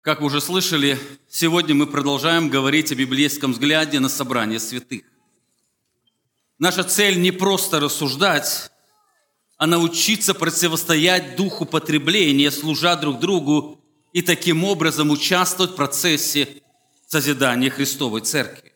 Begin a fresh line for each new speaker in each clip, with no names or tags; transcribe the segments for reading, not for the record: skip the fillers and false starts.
Как вы уже слышали, сегодня мы продолжаем говорить о библейском взгляде на собрание святых. Наша цель не просто рассуждать, а научиться противостоять духу потребления, служа друг другу и таким образом участвовать в процессе созидания Христовой Церкви.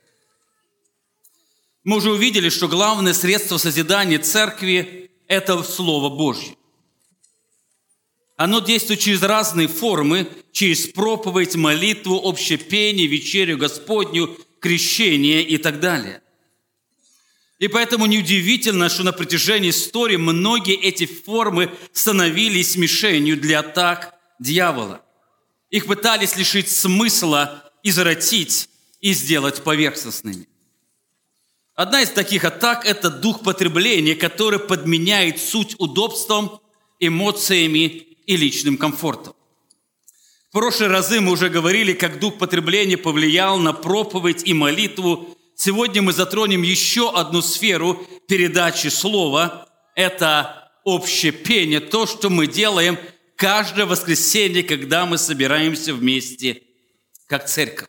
Мы уже увидели, что главное средство созидания Церкви – это Слово Божье. Оно действует через разные формы, через проповедь, молитву, общепение, вечерю Господню, крещение и так далее. И поэтому неудивительно, что на протяжении истории многие эти формы становились мишенью для атак дьявола. Их пытались лишить смысла, извратить и сделать поверхностными. Одна из таких атак – это дух потребления, который подменяет суть удобством, эмоциями и личным комфортом. В прошлые разы мы уже говорили, как дух потребления повлиял на проповедь и молитву. Сегодня мы затронем еще одну сферу передачи слова. Это общепение, то, что мы делаем каждое воскресенье, когда мы собираемся вместе, как церковь.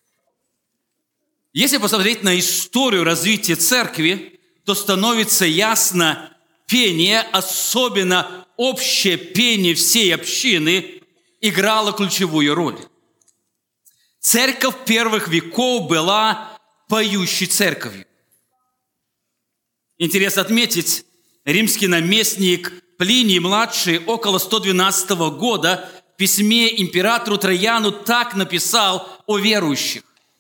Если посмотреть на историю развития церкви, то становится ясно, пение, особенно общее пение всей общины, играло ключевую роль. Церковь первых веков была поющей церковью. Интересно отметить, римский наместник Плиний-младший около 112 года в письме императору Трояну так написал о верующих.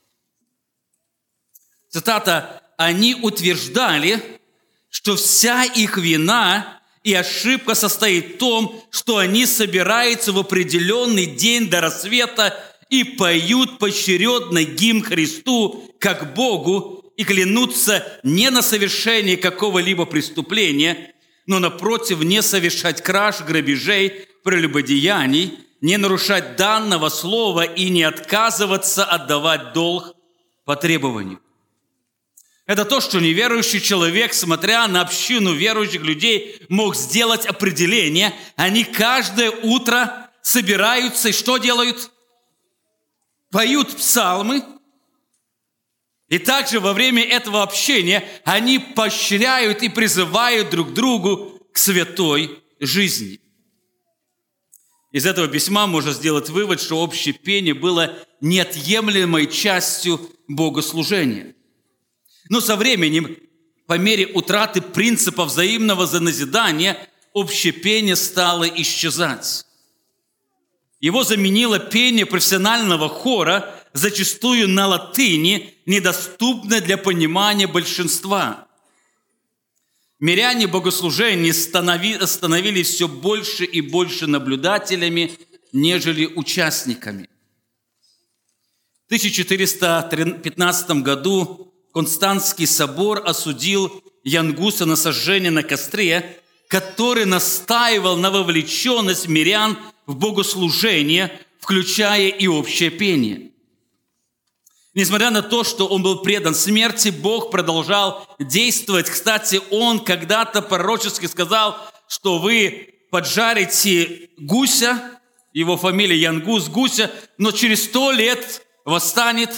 Цитата: «Они утверждали, что вся их вина и ошибка состоит в том, что они собираются в определенный день до рассвета и поют поочередно гимн Христу как Богу и клянутся не на совершение какого-либо преступления, но, напротив, не совершать краж, грабежей, прелюбодеяний, не нарушать данного слова и не отказываться отдавать долг по требованию». Это то, что неверующий человек, смотря на общину верующих людей, мог сделать определение. Они каждое утро собираются и что делают? Поют псалмы. И также во время этого общения они поощряют и призывают друг другу к святой жизни. Из этого письма можно сделать вывод, что общее пение было неотъемлемой частью богослужения. Но со временем, по мере утраты принципа взаимного назидания, общепение стало исчезать. Его заменило пение профессионального хора, зачастую на латыни, недоступное для понимания большинства. Миряне богослужения становились все больше и больше наблюдателями, нежели участниками. В 1415 году Константский собор осудил Янгуса на сожжение на костре, который настаивал на вовлеченность мирян в богослужение, включая и общее пение. Несмотря на то, что он был предан смерти, Бог продолжал действовать. Кстати, он когда-то пророчески сказал, что вы поджарите гуся, его фамилия Янгус, гуся, но через 100 лет восстанет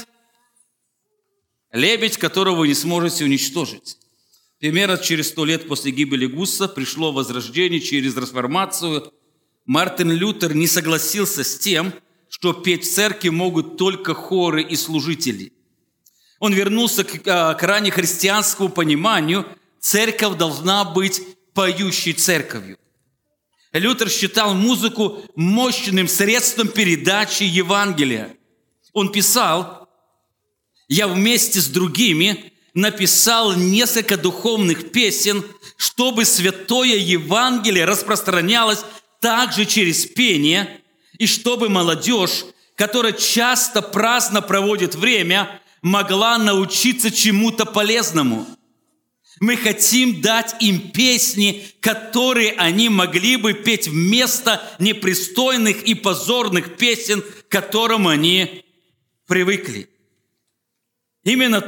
лебедь, которого вы не сможете уничтожить. Примерно через 100 лет после гибели гуса пришло возрождение через реформацию. Мартин Лютер не согласился с тем, что петь в церкви могут только хоры и служители. Он вернулся к раннехристианскому пониманию: церковь должна быть поющей церковью. Лютер считал музыку мощным средством передачи Евангелия. Он писал: «Я вместе с другими написал несколько духовных песен, чтобы святое Евангелие распространялось также через пение, и чтобы молодежь, которая часто праздно проводит время, могла научиться чему-то полезному. Мы хотим дать им песни, которые они могли бы петь вместо непристойных и позорных песен, к которым они привыкли». Именно в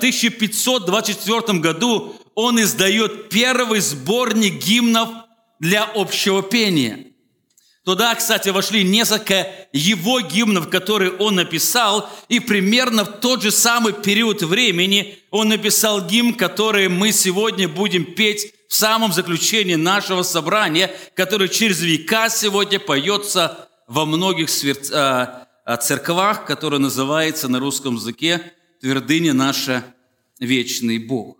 1524 году он издает первый сборник гимнов для общего пения. Туда, кстати, вошли несколько его гимнов, которые он написал, и примерно в тот же самый период времени он написал гимн, который мы сегодня будем петь в самом заключении нашего собрания, который через века сегодня поется во многих церквах, который называется на русском языке «Твердыня наша, вечный Бог».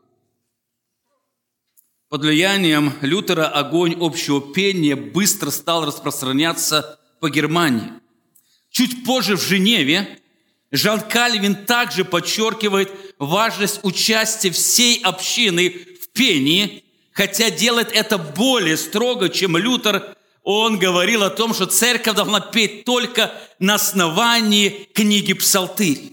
Под влиянием Лютера огонь общего пения быстро стал распространяться по Германии. Чуть позже в Женеве Жан Кальвин также подчеркивает важность участия всей общины в пении, хотя делает это более строго, чем Лютер. Он говорил о том, что церковь должна петь только на основании книги Псалтырь.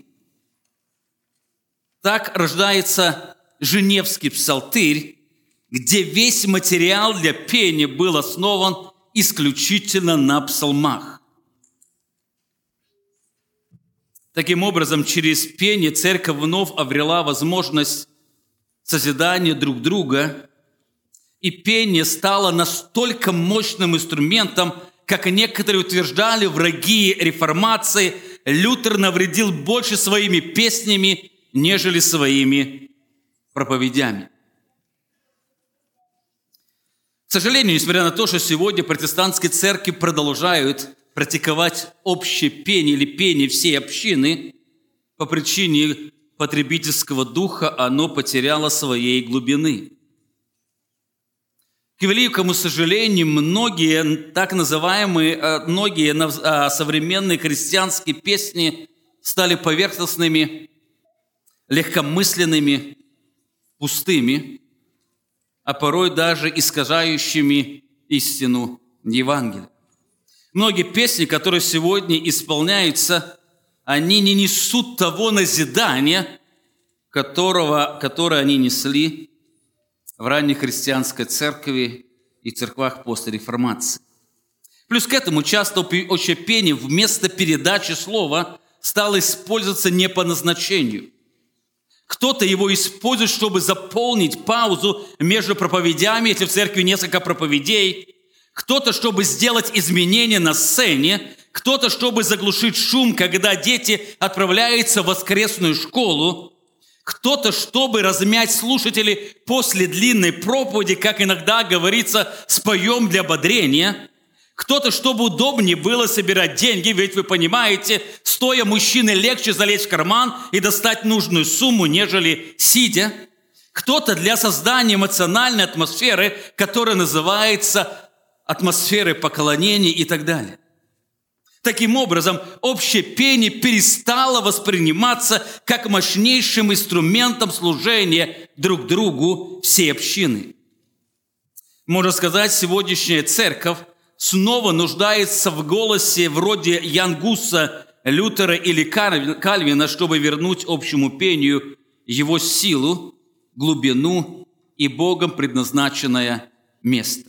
Так рождается Женевский псалтырь, где весь материал для пения был основан исключительно на псалмах. Таким образом, через пение церковь вновь обрела возможность созидания друг друга, и пение стало настолько мощным инструментом, как некоторые утверждали враги реформации, Лютер навредил больше своими песнями, нежели своими проповедями. К сожалению, несмотря на то, что сегодня протестантские церкви продолжают практиковать общее пение или пение всей общины, по причине потребительского духа оно потеряло своей глубины. К великому сожалению, многие так называемые, современные христианские песни стали поверхностными, легкомысленными, пустыми, а порой даже искажающими истину Евангелия. Многие песни, которые сегодня исполняются, они не несут того назидания, которое они несли в ранней христианской церкви и церквах после реформации. Плюс к этому часто общее пение вместо передачи слова стало использоваться не по назначению. Кто-то его использует, чтобы заполнить паузу между проповедями, если в церкви несколько проповедей. Кто-то, чтобы сделать изменения на сцене. Кто-то, чтобы заглушить шум, когда дети отправляются в воскресную школу. Кто-то, чтобы размять слушателей после длинной проповеди, как иногда говорится, споем для ободрения. Кто-то, чтобы удобнее было собирать деньги, ведь вы понимаете, стоя мужчине легче залезть в карман и достать нужную сумму, нежели сидя. Кто-то для создания эмоциональной атмосферы, которая называется атмосферой поклонения и так далее. Таким образом, общее пение перестало восприниматься как мощнейшим инструментом служения друг другу всей общины. Можно сказать, сегодняшняя церковь снова нуждается в голосе вроде Ян Гуса, Лютера или Кальвина, чтобы вернуть общему пению его силу, глубину и Богом предназначенное место.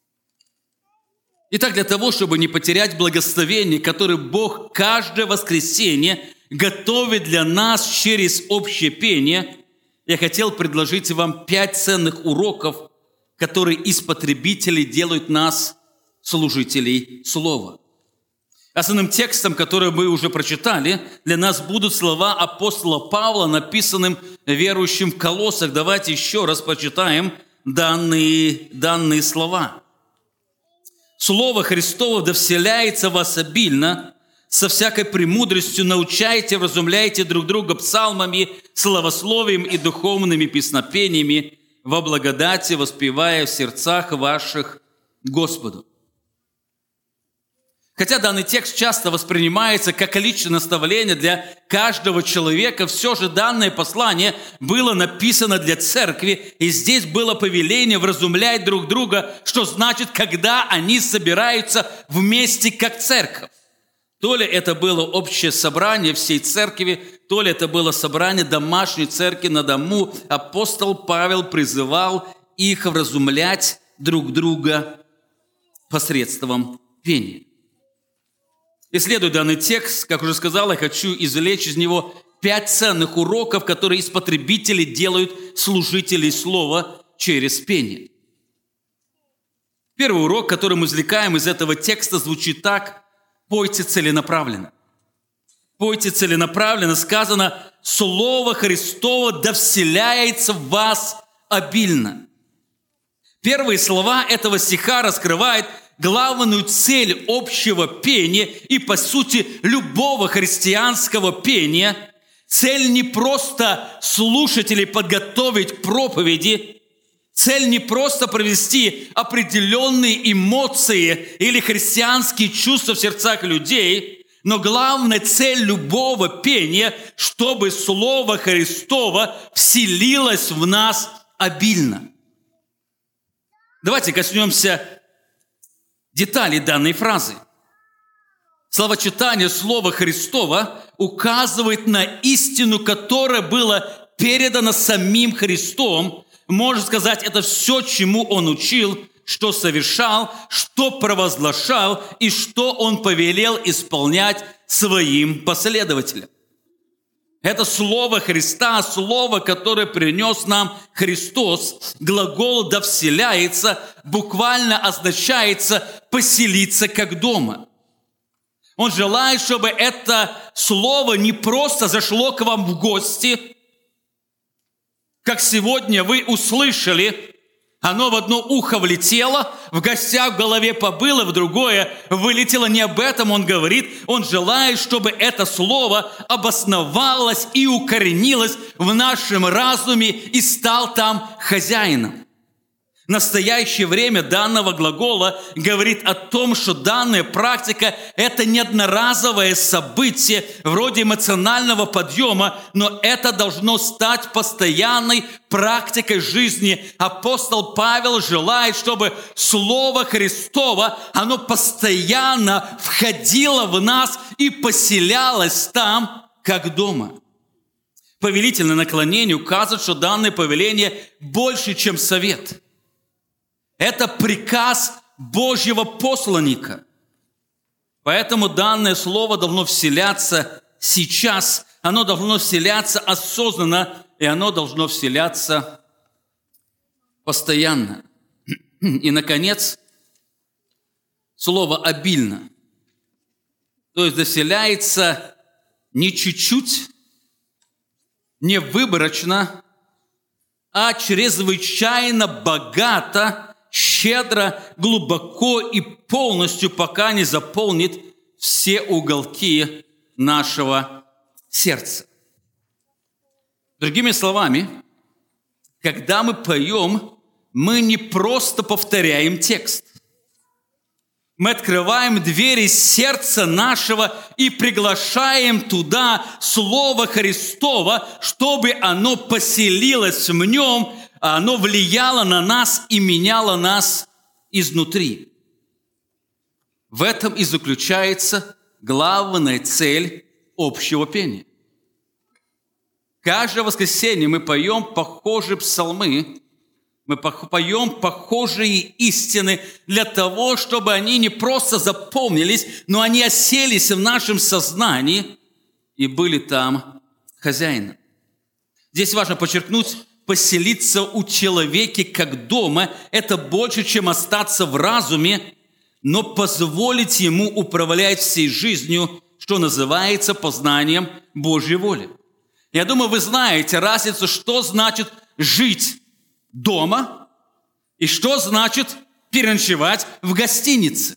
Итак, для того, чтобы не потерять благословение, которое Бог каждое воскресенье готовит для нас через общее пение, я хотел предложить вам 5 ценных уроков, которые из потребителей делают нас служителей Слова. Основным текстом, который мы уже прочитали, для нас будут слова апостола Павла, написанным верующим в Колоссах. Давайте еще раз прочитаем данные слова. «Слово Христово да вселяется в вас обильно, со всякой премудростью научайте, вразумляйте друг друга псалмами, славословием и духовными песнопениями, во благодати воспевая в сердцах ваших Господу». Хотя данный текст часто воспринимается как личное наставление для каждого человека, все же данное послание было написано для церкви, и здесь было повеление вразумлять друг друга, что значит, когда они собираются вместе как церковь. То ли это было общее собрание всей церкви, то ли это было собрание домашней церкви на дому. Апостол Павел призывал их вразумлять друг друга посредством пения. Исследуя данный текст, как уже сказал, я хочу извлечь из него 5 ценных уроков, которые из потребителей делают служителей Слова через пение. Первый урок, который мы извлекаем из этого текста, звучит так: «Пойте целенаправленно». Пойте целенаправленно, сказано, Слово Христово да вселяется в вас обильно. Первые слова этого стиха раскрывают главную цель общего пения и, по сути, любого христианского пения. Цель не просто слушать или подготовить к проповеди, цель не просто провести определенные эмоции или христианские чувства в сердцах людей, но главная цель любого пения, чтобы Слово Христово вселилось в нас обильно. Давайте коснемся деталей данной фразы. Словочитание Слова Христова указывает на истину, которая была передана самим Христом. Можно сказать, это все, чему Он учил, что совершал, что провозглашал и что Он повелел исполнять Своим последователям. Это Слово Христа, Слово, которое принес нам Христос. Глагол «да вселяется» буквально означается «поселиться как дома». Он желает, чтобы это Слово не просто зашло к вам в гости, как сегодня вы услышали, оно в одно ухо влетело, в гостях в голове побыло, в другое вылетело. Не об этом он говорит. Он желает, чтобы это слово обосновалось и укоренилось в нашем разуме и стал там хозяином. Настоящее время данного глагола говорит о том, что данная практика – это не одноразовое событие вроде эмоционального подъема, но это должно стать постоянной практикой жизни. Апостол Павел желает, чтобы Слово Христово, оно постоянно входило в нас и поселялось там, как дома. Повелительное наклонение указывает, что данное повеление больше, чем совет. Это приказ Божьего посланника. Поэтому данное слово должно вселяться сейчас, оно должно вселяться осознанно, и оно должно вселяться постоянно. И, наконец, слово «обильно». То есть доселяется не чуть-чуть, не выборочно, а чрезвычайно богато, щедро, глубоко и полностью, пока не заполнит все уголки нашего сердца. Другими словами, когда мы поем, мы не просто повторяем текст. Мы открываем двери сердца нашего и приглашаем туда Слово Христово, чтобы оно поселилось в нем, а оно влияло на нас и меняло нас изнутри. В этом и заключается главная цель общего пения. Каждое воскресенье мы поем похожие псалмы, мы поем похожие истины для того, чтобы они не просто запомнились, но они оселись в нашем сознании и были там хозяином. Здесь важно подчеркнуть, поселиться у человека как дома – это больше, чем остаться в разуме, но позволить ему управлять всей жизнью, что называется познанием Божьей воли. Я думаю, вы знаете разницу, что значит жить дома и что значит переночевать в гостинице.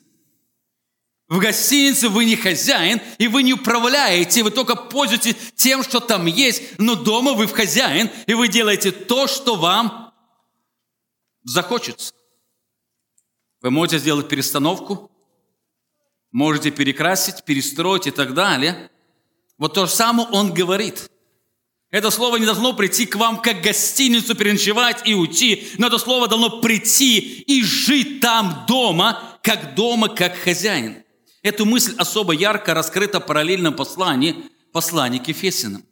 В гостинице вы не хозяин, и вы не управляете, вы только пользуетесь тем, что там есть, но дома вы хозяин, и вы делаете то, что вам захочется. Вы можете сделать перестановку, можете перекрасить, перестроить и так далее. Вот то же самое он говорит. Это слово не должно прийти к вам как гостиницу, переночевать и уйти, но это слово должно прийти и жить там дома, как хозяин. Эту мысль особо ярко раскрыта в параллельном послании к Ефесянам.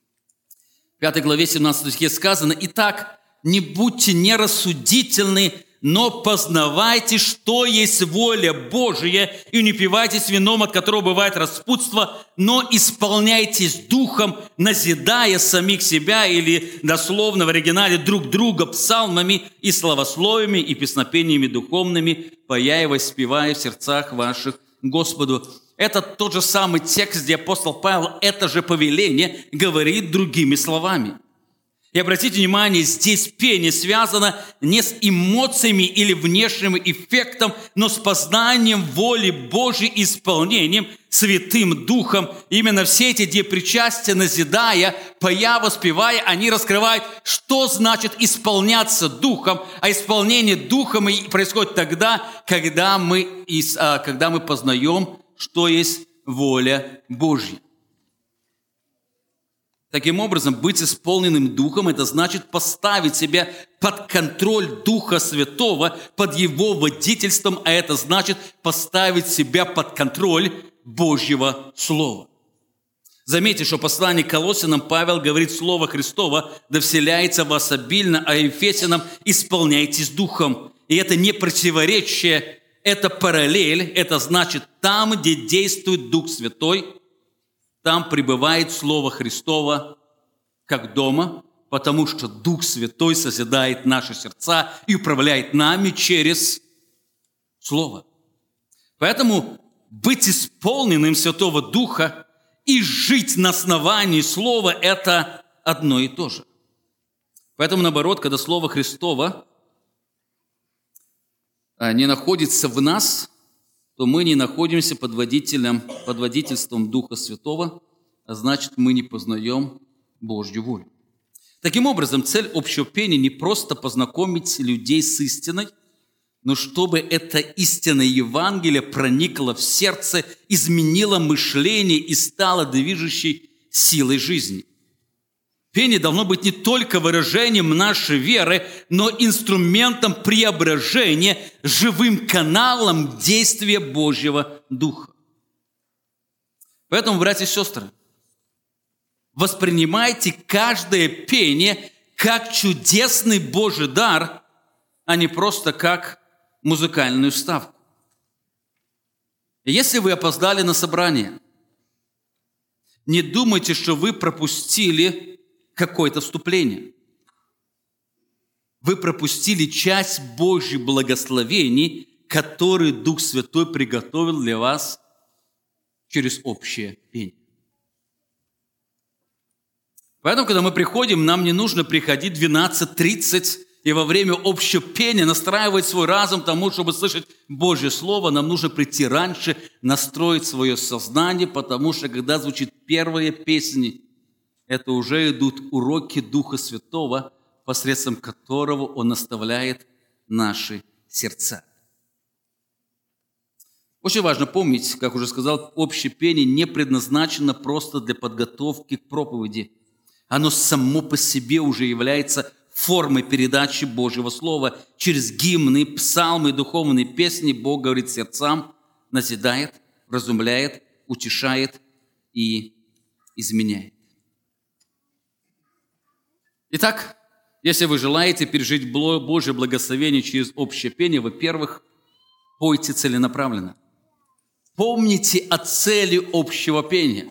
В 5 главе 17 стихе сказано: «Итак, не будьте нерассудительны, но познавайте, что есть воля Божия, и не упивайтесь вином, от которого бывает распутство, но исполняйтесь духом, назидая самих себя, или дословно в оригинале друг друга псалмами и славословиями и песнопениями духовными, поя и воспевая в сердцах ваших Господу. Это тот же самый текст, где апостол Павел это же повеление говорит другими словами. И обратите внимание, здесь пение связано не с эмоциями или внешним эффектом, но с познанием воли Божьей и исполнением Святым Духом. Именно все эти две причастия, назидая, поя, воспевая, они раскрывают, что значит исполняться Духом. А исполнение Духом происходит тогда, когда мы познаем, что есть воля Божья. Таким образом, быть исполненным Духом – это значит поставить себя под контроль Духа Святого, под Его водительством, а это значит поставить себя под контроль Божьего Слова. Заметьте, что в послании к Колоссянам Павел говорит Слово Христово «Да вселяется в вас обильно», а Ефесянам «Исполняйтесь Духом». И это не противоречие, это параллель, это значит, там, где действует Дух Святой, там пребывает Слово Христово, как дома, потому что Дух Святой созидает наши сердца и управляет нами через Слово. Поэтому быть исполненным Святого Духа и жить на основании Слова – это одно и то же. Поэтому, наоборот, когда Слово Христово не находится в нас, то мы не находимся под водительством Духа Святого, а значит, мы не познаем Божью волю. Таким образом, цель общего пения не просто познакомить людей с истиной, но чтобы эта истина Евангелия проникла в сердце, изменила мышление и стала движущей силой жизни. Пение должно быть не только выражением нашей веры, но инструментом преображения, живым каналом действия Божьего Духа. Поэтому, братья и сестры, воспринимайте каждое пение как чудесный Божий дар, а не просто как музыкальную вставку. Если вы опоздали на собрание, не думайте, что вы пропустили какое-то вступление. Вы пропустили часть Божьих благословений, которые Дух Святой приготовил для вас через общее пение. Поэтому, когда мы приходим, нам не нужно приходить в 12:30 и во время общего пения настраивать свой разум к тому, чтобы слышать Божье Слово. Нам нужно прийти раньше, настроить свое сознание, потому что, когда звучит первые песни, это уже идут уроки Духа Святого, посредством которого Он наставляет наши сердца. Очень важно помнить, как уже сказал, общее пение не предназначено просто для подготовки к проповеди. Оно само по себе уже является формой передачи Божьего Слова. Через гимны, псалмы, духовные песни Бог говорит сердцам, назидает, вразумляет, утешает и изменяет. Итак, если вы желаете пережить Божье благословение через общее пение, во-первых, пойте целенаправленно. Помните о цели общего пения.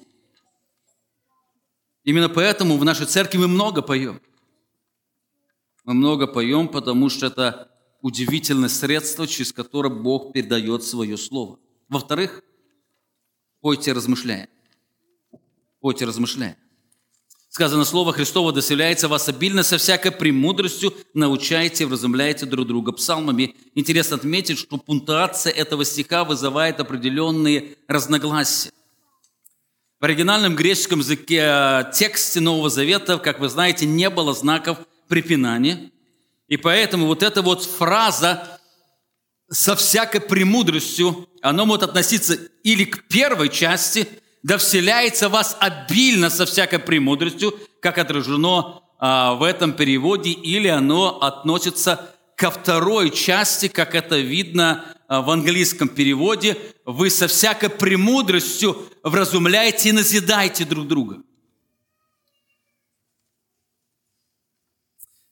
Именно поэтому в нашей церкви мы много поем. Мы много поем, потому что это удивительное средство, через которое Бог передает свое слово. Во-вторых, пойте размышляя. Пойте размышляя. Сказано, Слово Христово доселяется вас обильно со всякой премудростью, научайте, вразумляйте друг друга псалмами. Интересно отметить, что пунктуация этого стиха вызывает определенные разногласия. В оригинальном греческом языке тексте Нового Завета, как вы знаете, не было знаков препинания. И поэтому вот эта вот фраза «со всякой премудростью», она может относиться или к первой части – «Да вселяется в вас обильно со всякой премудростью», как отражено в этом переводе, или оно относится ко второй части, как это видно в английском переводе, «Вы со всякой премудростью вразумляете и назидайте друг друга».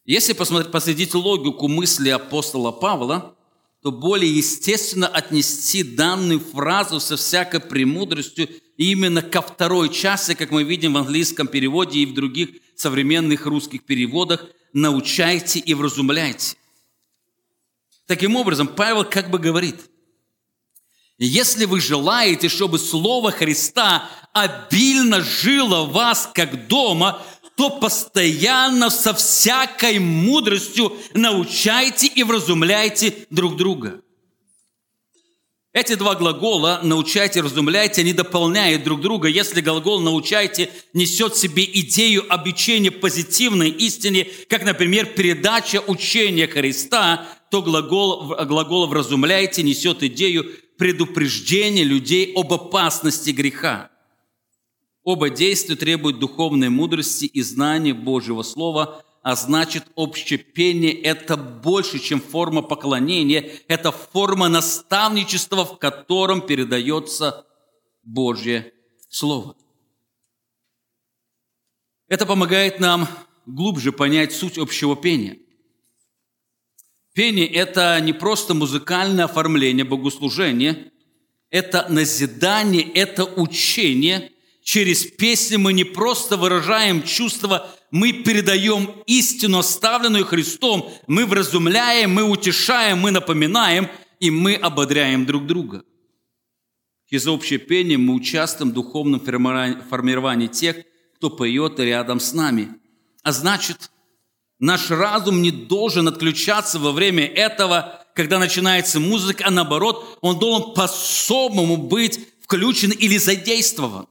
Если последить логику мысли апостола Павла, то более естественно отнести данную фразу со всякой премудростью именно ко второй части, как мы видим в английском переводе и в других современных русских переводах, «научайте и вразумляйте». Таким образом, Павел как бы говорит: если вы желаете, чтобы Слово Христа обильно жило в вас как дома, то постоянно со всякой мудростью научайте и вразумляйте друг друга. Эти два глагола «научайте» и «вразумляйте» они дополняют друг друга. Если глагол «научайте» несет в себе идею обучения позитивной истине, как, например, передача учения Христа, то глагол «вразумляйте» несет идею предупреждения людей об опасности греха. Оба действия требуют духовной мудрости и знания Божьего Слова, а значит, общепение – это больше, чем форма поклонения, это форма наставничества, в котором передается Божье Слово. Это помогает нам глубже понять суть общего пения. Пение – это не просто музыкальное оформление богослужения, это назидание, это учение. Через песни мы не просто выражаем чувства, мы передаем истину, оставленную Христом, мы вразумляем, мы утешаем, мы напоминаем, и мы ободряем друг друга. Через общее пение мы участвуем в духовном формировании тех, кто поет рядом с нами. А значит, наш разум не должен отключаться во время этого, когда начинается музыка, а наоборот, он должен по-особому быть включен или задействован.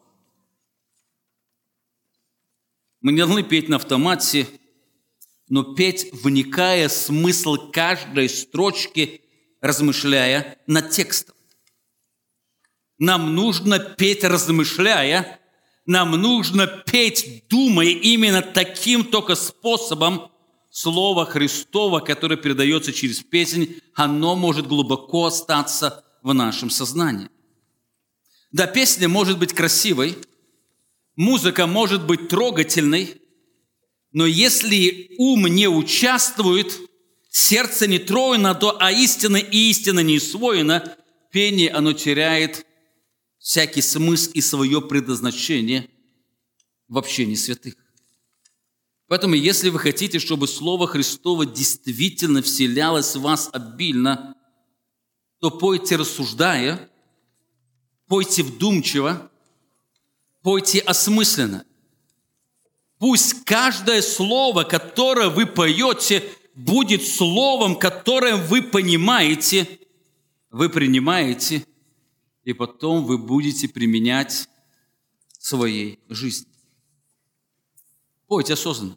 Мы не должны петь на автомате, но петь, вникая в смысл каждой строчки, размышляя над текстом. Нам нужно петь, размышляя, нам нужно петь, думая именно таким только способом. Слово Христово, которое передается через песнь, оно может глубоко остаться в нашем сознании. Да, песня может быть красивой, музыка может быть трогательной, но если ум не участвует, сердце не троено, а истина и истина не усвоена, пение, оно теряет всякий смысл и свое предназначение в общении святых. Поэтому, если вы хотите, чтобы Слово Христово действительно вселялось в вас обильно, то пойте рассуждая, пойте вдумчиво, пойте осмысленно. Пусть каждое слово, которое вы поете, будет словом, которое вы понимаете, вы принимаете, и потом вы будете применять в своей жизни. Пойте осознанно.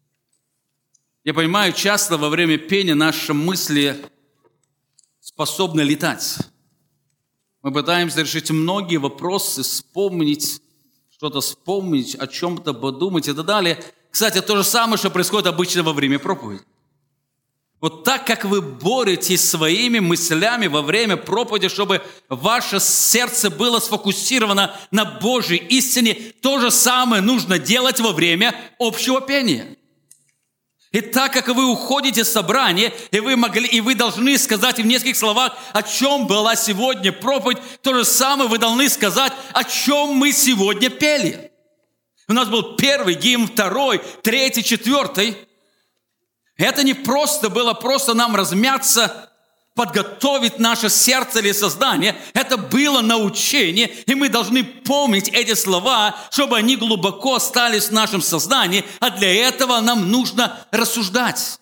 Я понимаю, часто во время пения наши мысли способны летать. Мы пытаемся решить многие вопросы, вспомнить, что-то вспомнить, о чем-то подумать и так далее. Кстати, то же самое, что происходит обычно во время проповеди. Вот так, как вы боретесь своими мыслями во время проповеди, чтобы ваше сердце было сфокусировано на Божьей истине, то же самое нужно делать во время общего пения. И так как вы уходите с собрания, и вы должны сказать в нескольких словах, о чем была сегодня проповедь, то же самое вы должны сказать, о чем мы сегодня пели. У нас был первый гимн, второй, третий, четвертый. Это не просто было нам размяться, подготовить наше сердце или сознание. Это было научение, и мы должны помнить эти слова, чтобы они глубоко остались в нашем сознании, а для этого нам нужно рассуждать.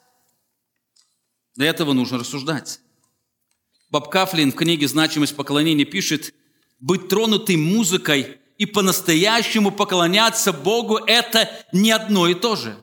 Для этого нужно рассуждать. Боб Кафлин в книге «Значимость поклонения» пишет: «Быть тронутым музыкой и по-настоящему поклоняться Богу – это не одно и то же».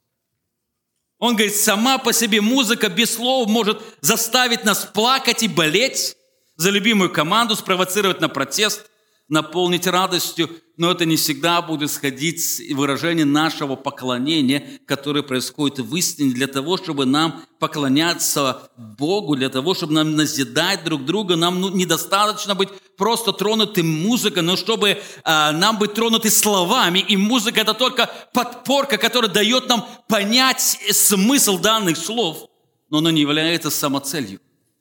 Он говорит, сама по себе музыка без слов может заставить нас плакать и болеть за любимую команду, спровоцировать на протест, наполнить радостью. но это не всегда будет сходить с выражения нашего поклонения, которое происходит в истине, для того, чтобы нам поклоняться Богу, для того, чтобы нам назидать друг друга. Нам недостаточно быть просто тронутым музыкой, но чтобы нам быть тронуты словами. И музыка – это только подпорка, которая дает нам понять смысл данных слов, но она не является самоцелью.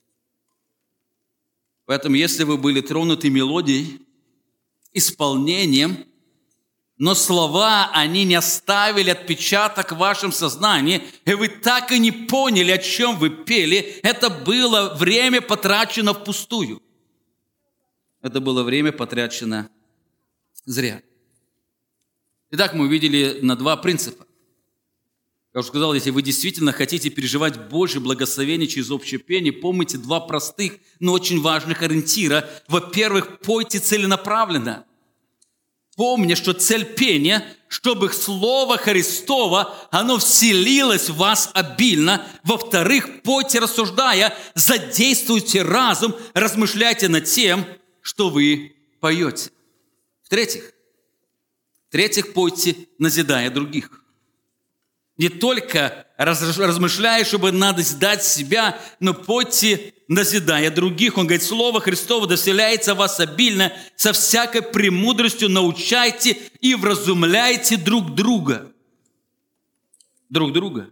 Поэтому, если вы были тронуты мелодией, исполнением, но слова, они не оставили отпечаток в вашем сознании, и вы так и не поняли, о чем вы пели, это было время потрачено впустую. Это было время потрачено зря. Итак, мы увидели на два принципа. Как уже сказал, если вы действительно хотите переживать Божье благословение через общее пение, помните два простых, но очень важных ориентира. Во-первых, пойте целенаправленно. Помня, что цель пения, чтобы Слово Христово, оно вселилось в вас обильно. Во-вторых, пойте рассуждая, задействуйте разум, размышляйте над тем, что вы поете. В-третьих, пойте, назидая других. Не только размышляя, чтобы назидать себя, но пойте, назидая других. Он говорит, Слово Христово доселяется в вас обильно, со всякой премудростью научайте и вразумляйте друг друга. Друг друга.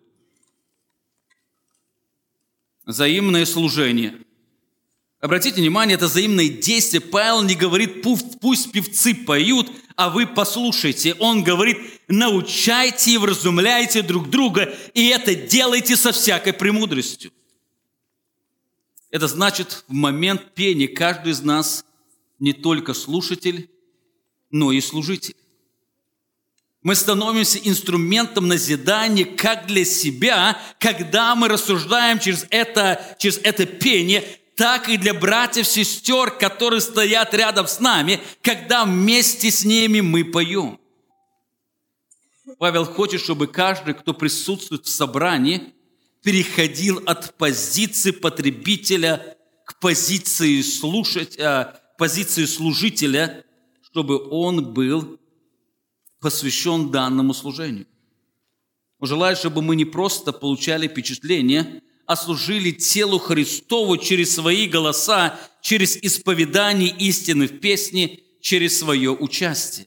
Взаимное служение. Обратите внимание, это взаимное действие. Павел не говорит, пусть певцы поют, а вы послушайте. Он говорит, научайте и вразумляйте друг друга, и это делайте со всякой премудростью. Это значит, в момент пения каждый из нас не только слушатель, но и служитель. Мы становимся инструментом назидания как для себя, когда мы рассуждаем через это пение, так и для братьев, сестер, которые стоят рядом с нами, когда вместе с ними мы поем. Павел хочет, чтобы каждый, кто присутствует в собрании, переходил от позиции потребителя к позиции служителя, чтобы он был посвящен данному служению. Он желает, чтобы мы не просто получали впечатление, а служили телу Христову через свои голоса, через исповедание истины в песне, через свое участие.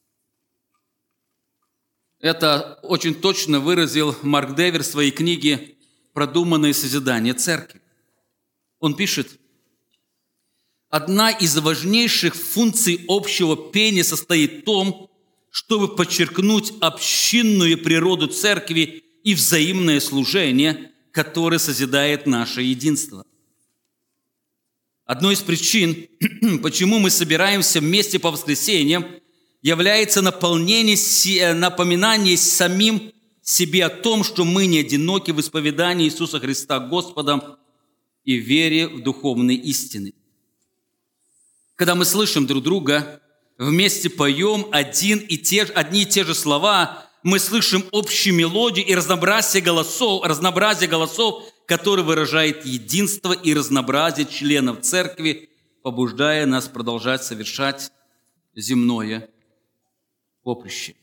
Это очень точно выразил Марк Девер в своей книге «Продуманное созидание церкви». Он пишет, «Одна из важнейших функций общего пения состоит в том, чтобы подчеркнуть общинную природу церкви и взаимное служение, которое созидает наше единство. Одной из причин, почему мы собираемся вместе по воскресеньям, является напоминание самим себе о том, что мы не одиноки в исповедании Иисуса Христа Господом и вере в духовные истины. Когда мы слышим друг друга, вместе поем одни и те же слова, мы слышим общую мелодию и разнообразие голосов, которые выражают единство и разнообразие членов церкви, побуждая нас продолжать совершать земное поприще.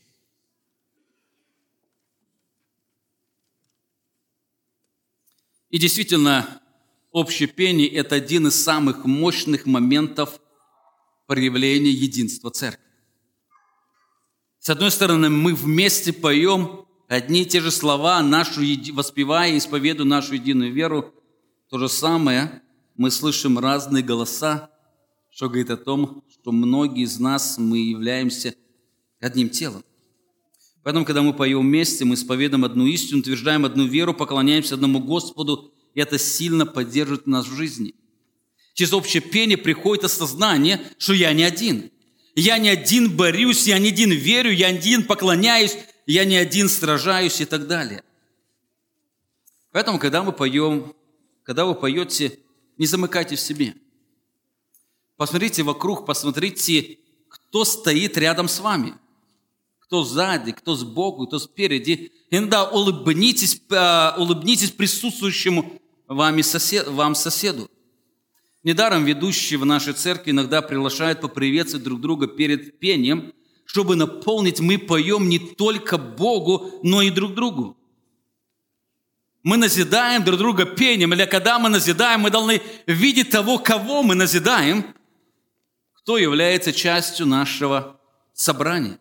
И действительно, общее пение – это один из самых мощных моментов проявления единства церкви. С одной стороны, мы вместе поем одни и те же слова, воспевая и исповедуя нашу единую веру. То же самое мы слышим разные голоса, что говорит о том, что многие из нас, мы являемся одним телом. Поэтому, когда мы поем вместе, мы исповедуем одну истину, утверждаем одну веру, поклоняемся одному Господу, и это сильно поддерживает нас в жизни. Через общее пение приходит осознание, что я не один. Я не один борюсь, я не один верю, я не один поклоняюсь, я не один сражаюсь и так далее. Поэтому, когда вы поете, не замыкайте в себе. Посмотрите вокруг, посмотрите, кто стоит рядом с вами. Кто сзади, кто сбоку, кто спереди. Иногда улыбнитесь присутствующему вам соседу. Недаром ведущие в нашей церкви иногда приглашают поприветствовать друг друга перед пением, чтобы наполнить, мы поем не только Богу, но и друг другу. Мы назидаем друг друга пением, или когда мы назидаем, мы должны видеть того, кого мы назидаем, кто является частью нашего собрания.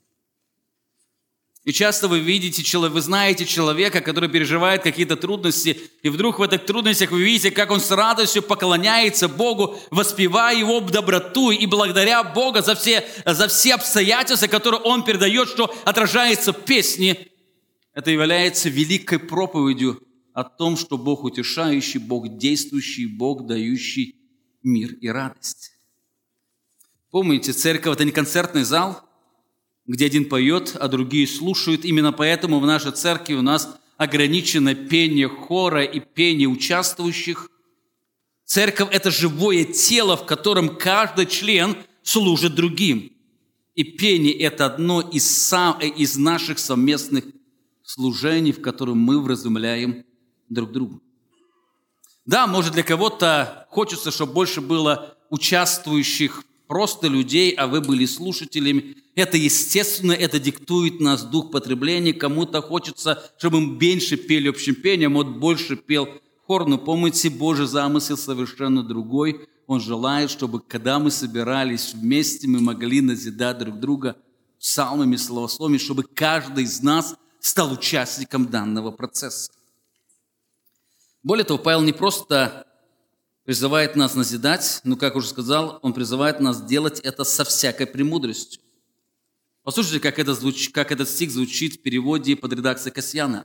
И часто вы видите, вы знаете человека, который переживает какие-то трудности, и вдруг в этих трудностях вы видите, как он с радостью поклоняется Богу, воспевая Его доброту и благодаря Бога за все обстоятельства, которые Он передает, что отражается в песне. Это является великой проповедью о том, что Бог утешающий, Бог действующий, Бог дающий мир и радость. Помните, церковь – это не концертный зал, где один поет, а другие слушают. Именно поэтому в нашей церкви у нас ограничено пение хора и пение участвующих. Церковь – это живое тело, в котором каждый член служит другим. И пение – это одно из наших совместных служений, в котором мы вразумляем друг друга. Да, может, для кого-то хочется, чтобы больше было участвующих просто людей, а вы были слушателями. Это естественно, это диктует нас дух потребления. Кому-то хочется, чтобы мы меньше пели общим пением, вот больше пел хор. Но помните, Божий замысел совершенно другой. Он желает, чтобы когда мы собирались вместе, мы могли назидать друг друга псалмами, словословиями, чтобы каждый из нас стал участником данного процесса. Более того, Павел не просто призывает нас назидать, но, как уже сказал, он призывает нас делать это со всякой премудростью. Послушайте, как этот стих звучит в переводе под редакцией Касьяна.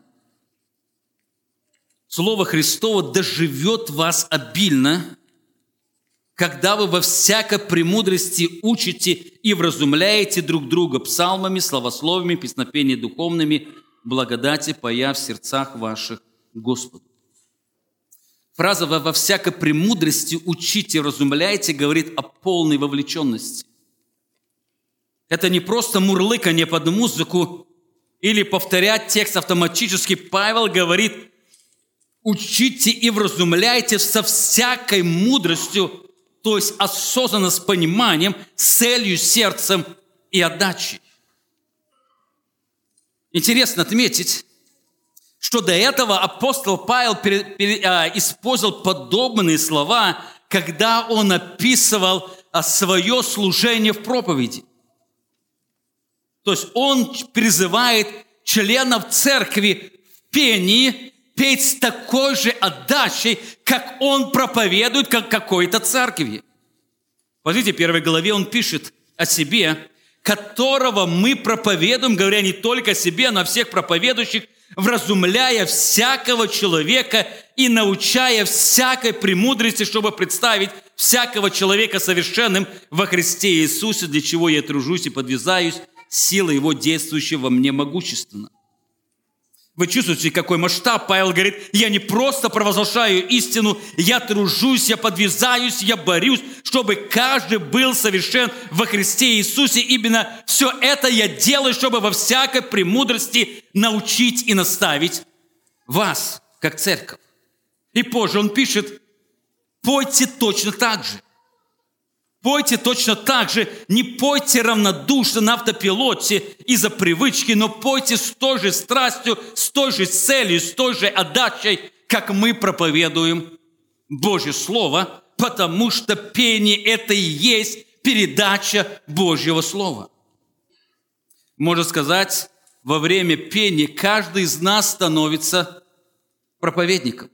Слово Христово доживет вас обильно, когда вы во всякой премудрости учите и вразумляете друг друга псалмами, словословиями, песнопениями духовными, благодати поя в сердцах ваших Господу. Фраза «во всякой премудрости учите и вразумляйте» говорит о полной вовлеченности. Это не просто мурлыканье под музыку или повторять текст автоматически. Павел говорит: учите и вразумляйте со всякой мудростью, то есть осознанно, с пониманием, с целью, сердцем и отдачей. Интересно отметить, что до этого апостол Павел использовал подобные слова, когда он описывал свое служение в проповеди. То есть он призывает членов церкви в пении петь с такой же отдачей, как он проповедует, как какой-то церкви. Посмотрите, в 1 главе он пишет о себе, которого мы проповедуем, говоря не только о себе, но о всех проповедующих, вразумляя всякого человека и научая всякой премудрости, чтобы представить всякого человека совершенным во Христе Иисусе, для чего я тружусь и подвязаюсь, сила Его действующая во мне могущественно. Вы чувствуете, какой масштаб? Павел говорит: я не просто провозглашаю истину, я тружусь, я подвязаюсь, я борюсь, чтобы каждый был совершен во Христе Иисусе. Именно все это я делаю, чтобы во всякой премудрости научить и наставить вас, как церковь. И позже он пишет: пойте точно так же. Пойте точно так же, не пойте равнодушно на автопилоте из-за привычки, но пойте с той же страстью, с той же целью, с той же отдачей, как мы проповедуем Божье Слово, потому что пение – это и есть передача Божьего Слова. Можно сказать, во время пения каждый из нас становится проповедником.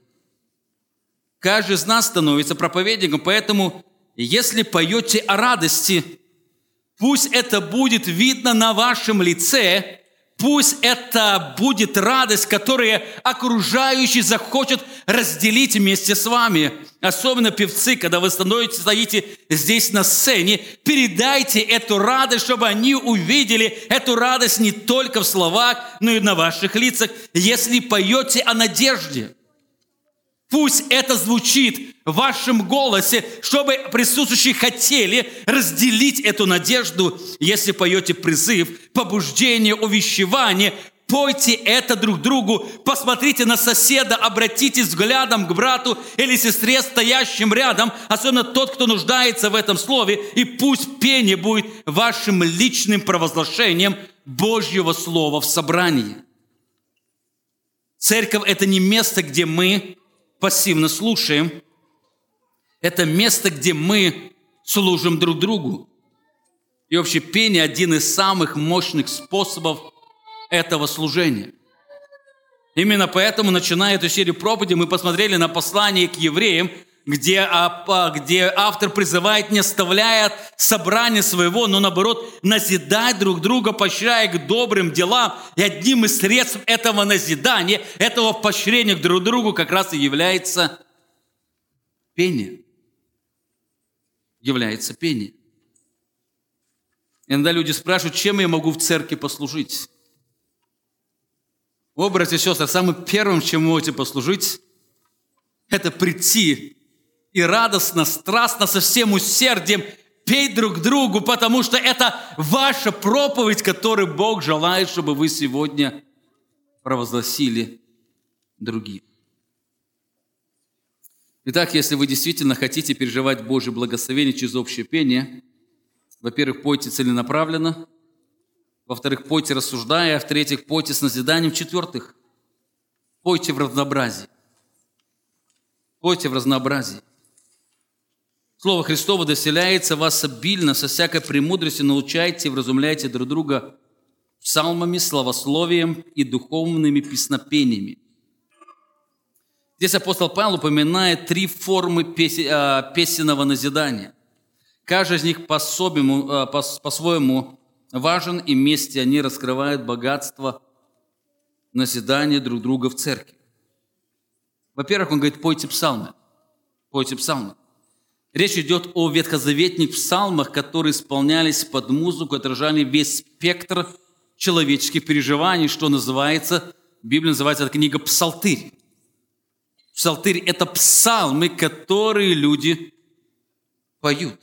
Каждый из нас становится проповедником, поэтому если поете о радости, пусть это будет видно на вашем лице, пусть это будет радость, которую окружающие захотят разделить вместе с вами. Особенно певцы, когда вы стоите здесь на сцене, передайте эту радость, чтобы они увидели эту радость не только в словах, но и на ваших лицах. Если поете о надежде, пусть это звучит в вашем голосе, чтобы присутствующие хотели разделить эту надежду. Если поете призыв, побуждение, увещевание, пойте это друг другу, посмотрите на соседа, обратитесь взглядом к брату или сестре, стоящим рядом, особенно тот, кто нуждается в этом слове, и пусть пение будет вашим личным провозглашением Божьего Слова в собрании. Церковь – это не место, где мы пассивно слушаем, это место, где мы служим друг другу. И вообще пение – один из самых мощных способов этого служения. Именно поэтому, начиная эту серию проповеди, мы посмотрели на послание к евреям, где автор призывает, не оставляя собрания своего, но наоборот, назидать друг друга, поощряя к добрым делам. И одним из средств этого назидания, этого поощрения к друг другу как раз и является пение. Является пение. Иногда люди спрашивают, чем я могу в церкви послужить? О, братья и сестры, самым первым, чем вы можете послужить, это прийти и радостно, страстно, со всем усердием петь друг другу, потому что это ваша проповедь, которую Бог желает, чтобы вы сегодня провозгласили другим. Итак, если вы действительно хотите переживать Божье благословение через общее пение, во-первых, пойте целенаправленно, во-вторых, пойте рассуждая, в-третьих, пойте с назиданием, в-четвертых, пойте в разнообразии. Пойте в разнообразии. Слово Христово доселяется в вас обильно, со всякой премудростью научайте и вразумляйте друг друга псалмами, славословием и духовными песнопениями. Здесь апостол Павел упоминает 3 формы песенного назидания. Каждый из них по-своему важен, и вместе они раскрывают богатство назидания друг друга в церкви. Во-первых, он говорит, пойте псалмы. Пойте псалмы. Речь идет о ветхозаветных псалмах, которые исполнялись под музыку, отражали весь спектр человеческих переживаний, что называется, в Библии называется эта книга «Псалтырь». Псалтырь – это псалмы, которые люди поют.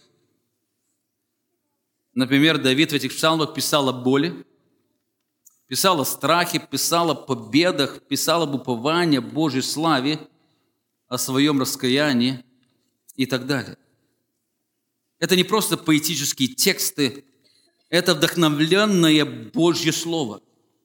Например, Давид в этих псалмах писал о боли, писал о страхе, писал о победах, писал об уповании, о Божьей славе, о своем раскаянии и так далее. Это не просто поэтические тексты, это вдохновленное Божье Слово.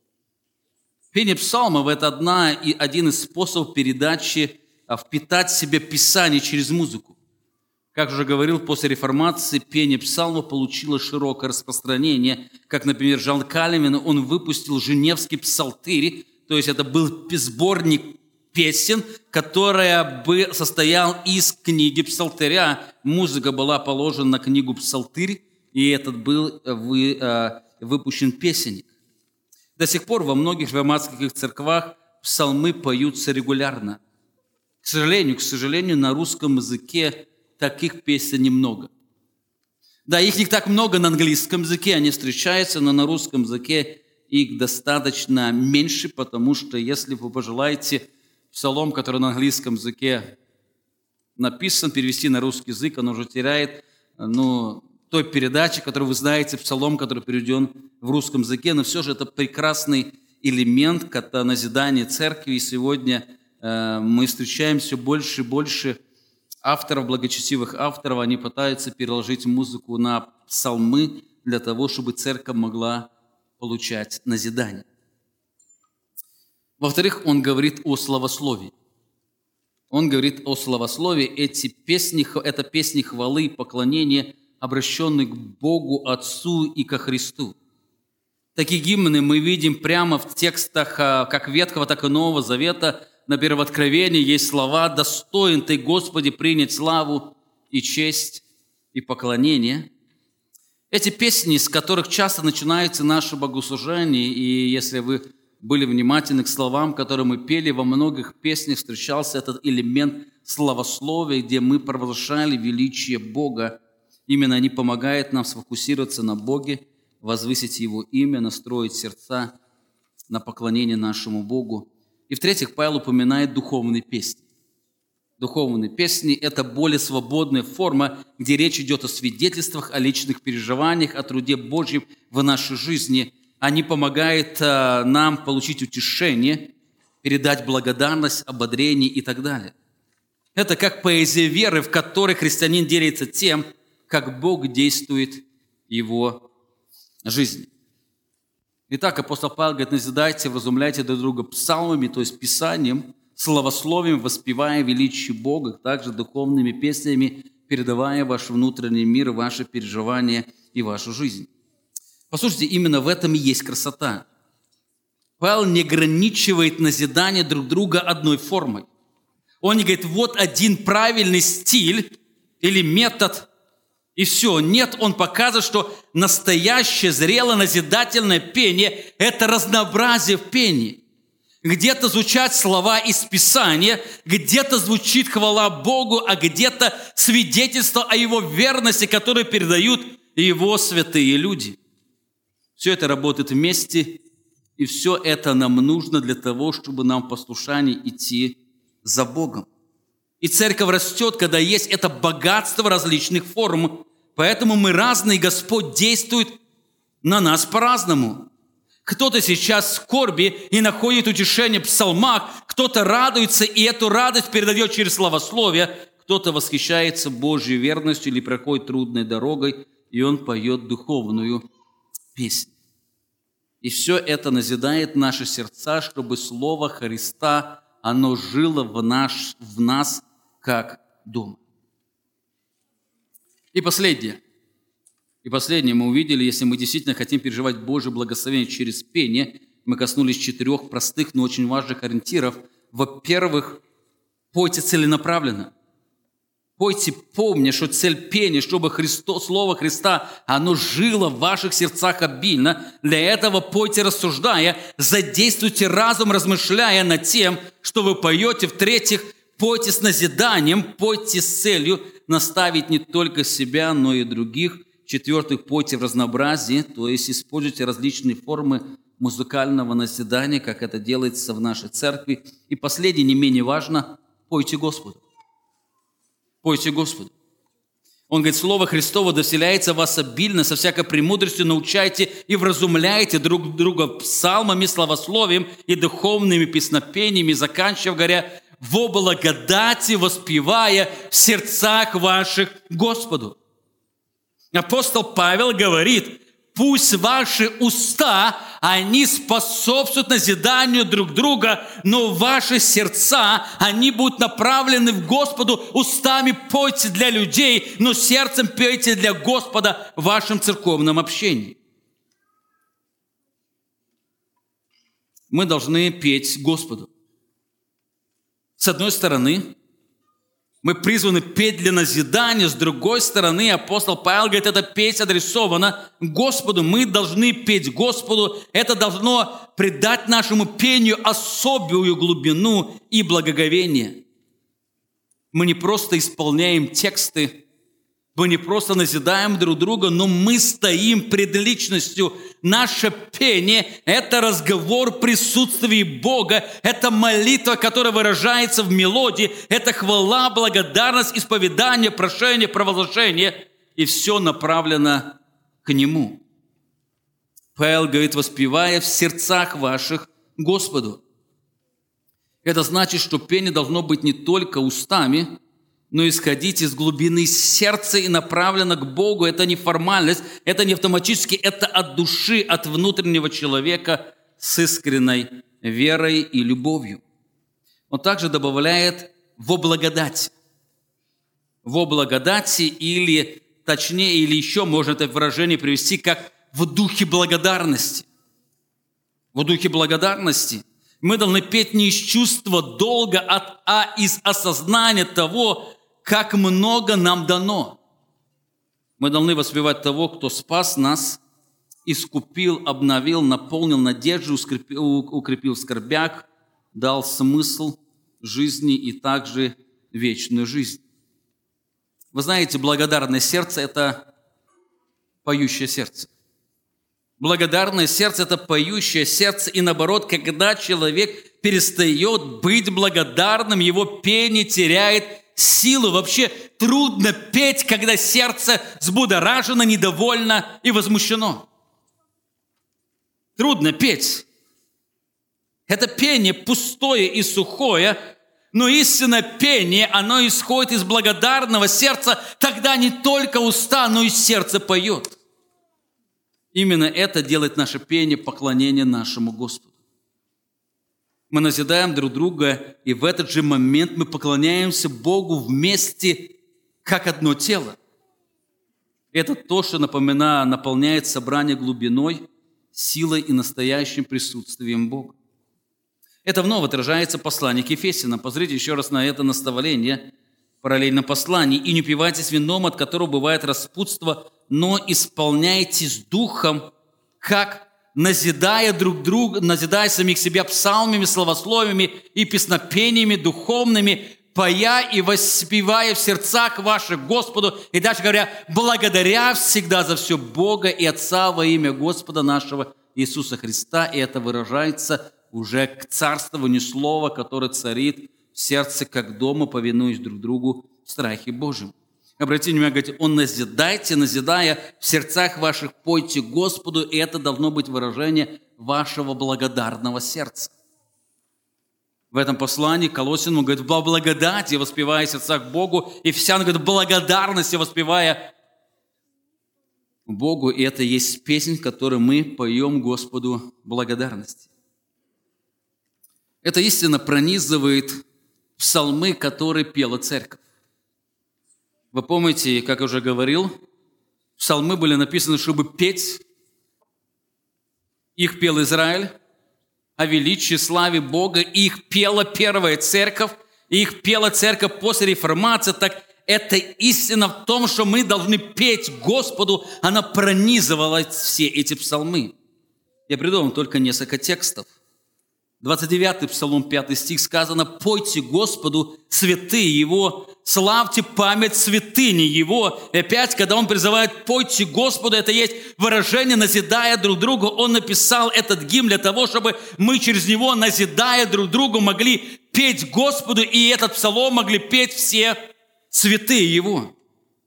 Пение псалмов – это один из способов передачи, впитать в себя Писание через музыку. Как уже говорил, после реформации пение псалмов получило широкое распространение. Как, например, Жан Кальвин, он выпустил Женевский псалтырь, то есть это был сборник песен, который состоял из книги псалтыря. Музыка была положена на книгу псалтырь, и этот был выпущен песенник. До сих пор во многих реформатских церквах псалмы поются регулярно. К сожалению, на русском языке таких песен немного. Да, их не так много на английском языке, они встречаются, но на русском языке их достаточно меньше, потому что если вы пожелаете псалом, который на английском языке написан, перевести на русский язык, он уже теряет той передачи, которую вы знаете, псалом, который переведен в русском языке, но все же это прекрасный элемент назидания церкви, и сегодня мы встречаем все больше и больше авторов, благочестивых авторов, они пытаются переложить музыку на псалмы для того, чтобы церковь могла получать назидание. Во-вторых, он говорит о славословии. Он говорит о славословии. Это песни хвалы и поклонения, обращенные к Богу Отцу и ко Христу. Такие гимны мы видим прямо в текстах как Ветхого, так и Нового Завета. Например, в Откровении есть слова «Достоин Ты, Господи, принять славу и честь и поклонение». Эти песни, с которых часто начинается наше богослужение, и если вы были внимательны к словам, которые мы пели, во многих песнях встречался этот элемент славословия, где мы провозглашали величие Бога. Именно они помогают нам сфокусироваться на Боге, возвысить Его имя, настроить сердца на поклонение нашему Богу. И в-третьих, Павел упоминает духовные песни. Духовные песни – это более свободная форма, где речь идет о свидетельствах, о личных переживаниях, о труде Божьем в нашей жизни. они помогают нам получить утешение, передать благодарность, ободрение и так далее. Это как поэзия веры, в которой христианин делится тем, как Бог действует в его жизни. Итак, апостол Павел говорит: назидайте, вразумляйте друг друга псалмами, то есть писанием, славословием, воспевая величие Бога, также духовными песнями, передавая ваш внутренний мир, ваши переживания и вашу жизнь. Послушайте, именно в этом и есть красота. Павел не ограничивает назидание друг друга одной формой. Он не говорит: вот один правильный стиль или метод, и все. Нет, он показывает, что настоящее, зрелое, назидательное пение – это разнообразие в пении. Где-то звучат слова из Писания, где-то звучит хвала Богу, а где-то свидетельство о Его верности, которое передают Его святые люди. Все это работает вместе, и все это нам нужно для того, чтобы нам в послушании идти за Богом. И церковь растет, когда есть это богатство различных форм. Поэтому мы разные, Господь действует на нас по-разному. Кто-то сейчас в скорби и находит утешение в псалмах, кто-то радуется и эту радость передает через славословие, кто-то восхищается Божьей верностью или проходит трудной дорогой, и он поет духовную песню. И все это назидает наши сердца, чтобы Слово Христа, оно жило в нас как дома. И последнее мы увидели, если мы действительно хотим переживать Божье благословение через пение, мы коснулись 4 простых, но очень важных ориентиров. Во-первых, пойте целенаправленно. Пойте, помня, что цель пения, чтобы Слово Христа, оно жило в ваших сердцах обильно. Для этого пойте, рассуждая, задействуйте разум, размышляя над тем, что вы поете. В-третьих, пойте с назиданием, пойте с целью наставить не только себя, но и других. В-четвертых, пойте в разнообразии, то есть используйте различные формы музыкального назидания, как это делается в нашей церкви. И последнее, не менее важно, пойте Господу. Пойте Господу. Он говорит: Слово Христово доселяется в вас обильно, со всякой премудростью научайте и вразумляйте друг друга псалмами, славословием и духовными песнопениями, заканчивая, говоря: во благодати воспевая в сердцах ваших Господу. Апостол Павел говорит: пусть ваши уста, они способствуют назиданию друг друга, но ваши сердца, они будут направлены в Господу. Устами пойте для людей, но сердцем пейте для Господа в вашем церковном общении. Мы должны петь Господу. С одной стороны, мы призваны петь для назидания, с другой стороны, апостол Павел говорит, эта песня адресована Господу. Мы должны петь Господу. Это должно придать нашему пению особую глубину и благоговение. Мы не просто исполняем тексты, мы не просто назидаем друг друга, но мы стоим пред личностью. Наше пение – это разговор в присутствии Бога, это молитва, которая выражается в мелодии, это хвала, благодарность, исповедание, прошение, провозглашение, и все направлено к Нему. Павел говорит, воспевая в сердцах ваших Господу. Это значит, что пение должно быть не только устами, но исходить из глубины сердца и направлено к Богу. Это не формальность, это не автоматически, это от души, от внутреннего человека с искренней верой и любовью. Он также добавляет «во благодати». «Во благодати» или, точнее, или еще можно это выражение привести как «в духе благодарности». «В духе благодарности». Мы должны петь не из чувства долга, а из осознания того, как много нам дано. Мы должны воспевать того, кто спас нас, искупил, обновил, наполнил надежду, укрепил в скорбях, дал смысл жизни и также вечную жизнь. Вы знаете, благодарное сердце – это поющее сердце. Благодарное сердце – это поющее сердце. И наоборот, когда человек перестает быть благодарным, его пение теряет силу. Вообще трудно петь, когда сердце взбудоражено, недовольно и возмущено. трудно петь. Это пение пустое и сухое, но истинное пение, оно исходит из благодарного сердца, тогда не только уста, но и сердце поет. Именно это делает наше пение, поклонение нашему Господу. Мы назидаем друг друга, и в этот же момент мы поклоняемся Богу вместе, как одно тело. Это то, что наполняет собрание глубиной, силой и настоящим присутствием Бога. Это вновь отражается в послании к Ефесянам. Посмотрите еще раз на это наставление, параллельно посланию. «И не упивайтесь вином, от которого бывает распутство, но исполняйтесь духом, как назидая друг друга, назидая самих себя псалмами, славословиями и песнопениями духовными, поя и воспевая в сердцах ваших Господу». И дальше говоря, «благодаря всегда за все Бога и Отца во имя Господа нашего Иисуса Христа». И это выражается уже к царствованию слова, которое царит в сердце, как дома, повинуясь друг другу в страхе Божьем. Обратите внимание, говорит, он назидайте, назидая в сердцах ваших, пойте Господу, и это должно быть выражение вашего благодарного сердца. В этом послании Колоссянам он говорит, в благодати воспевая в сердцах Богу, и Ефесянам говорит, в благодарности воспевая Богу, и это есть песнь, которую мы поем Господу благодарности. Это истина пронизывает псалмы, которые пела церковь. Вы помните, как я уже говорил, псалмы были написаны, чтобы петь. Их пел Израиль о величии, славе Бога. Их пела первая церковь. Их пела церковь после реформации. Так это истина в том, что мы должны петь Господу. Она пронизывала все эти псалмы. Я приведу вам только несколько текстов. 29-й Псалом, 5 стих сказано, «Пойте Господу, святые Его, славьте память святыни Его». И опять, когда Он призывает «Пойте Господу», это есть выражение, назидая друг другу. Он написал этот гимн для того, чтобы мы через него, назидая друг другу, могли петь Господу, и этот псалом могли петь все святые Его.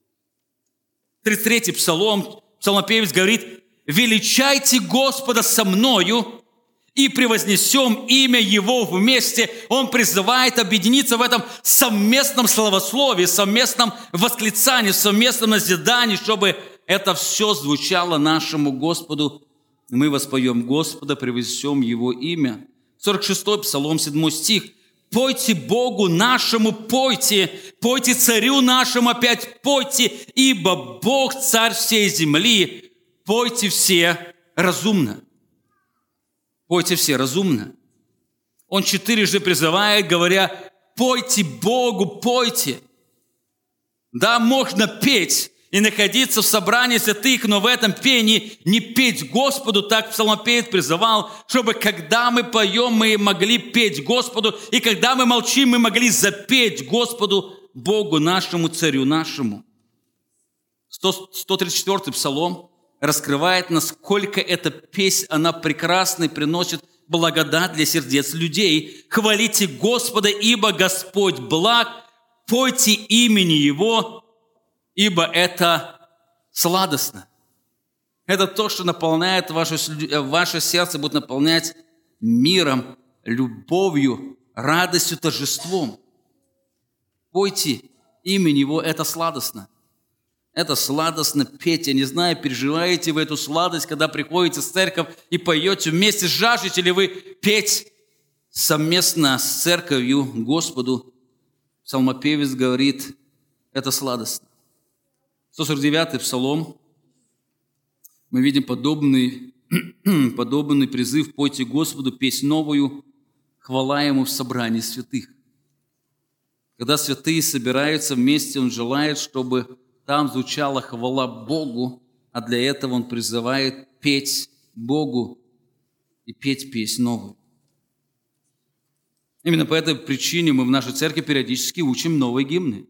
33-й Псалом, псалмопевец говорит, «Величайте Господа со мною, и превознесем имя Его вместе». Он призывает объединиться в этом совместном славословии, совместном восклицании, совместном назидании, чтобы это все звучало нашему Господу. Мы воспоем Господа, превознесем Его имя. 46-й Псалом, 7 стих. «Пойте Богу нашему, пойте, пойте царю нашему опять, пойте, ибо Бог царь всей земли, пойте все разумно». Пойте все разумно. Он 4 призывает, говоря, пойте Богу, пойте. Да, можно петь и находиться в собрании святых, но в этом пении не петь Господу, так псалмопевец призывал, чтобы когда мы поем, мы могли петь Господу, и когда мы молчим, мы могли запеть Господу, Богу нашему, царю нашему. 134-й Псалом раскрывает, насколько эта песнь, она прекрасна и приносит благодать для сердец людей. «Хвалите Господа, ибо Господь благ, пойте имени Его, ибо это сладостно». Это то, что наполняет ваше сердце, будет наполнять миром, любовью, радостью, торжеством. Пойте имени Его, это сладостно. Это сладостно петь. Я не знаю, переживаете вы эту сладость, когда приходите в церковь и поете вместе, жаждете ли вы петь совместно с церковью Господу. Псалмопевец говорит, это сладостно. 149-й Псалом. Мы видим подобный призыв, пойте Господу песнь новую, хвала Ему в собрании святых. Когда святые собираются вместе, Он желает, чтобы там звучала хвала Богу, а для этого Он призывает петь Богу и петь песнь новую. Именно по этой причине мы в нашей церкви периодически учим новые гимны.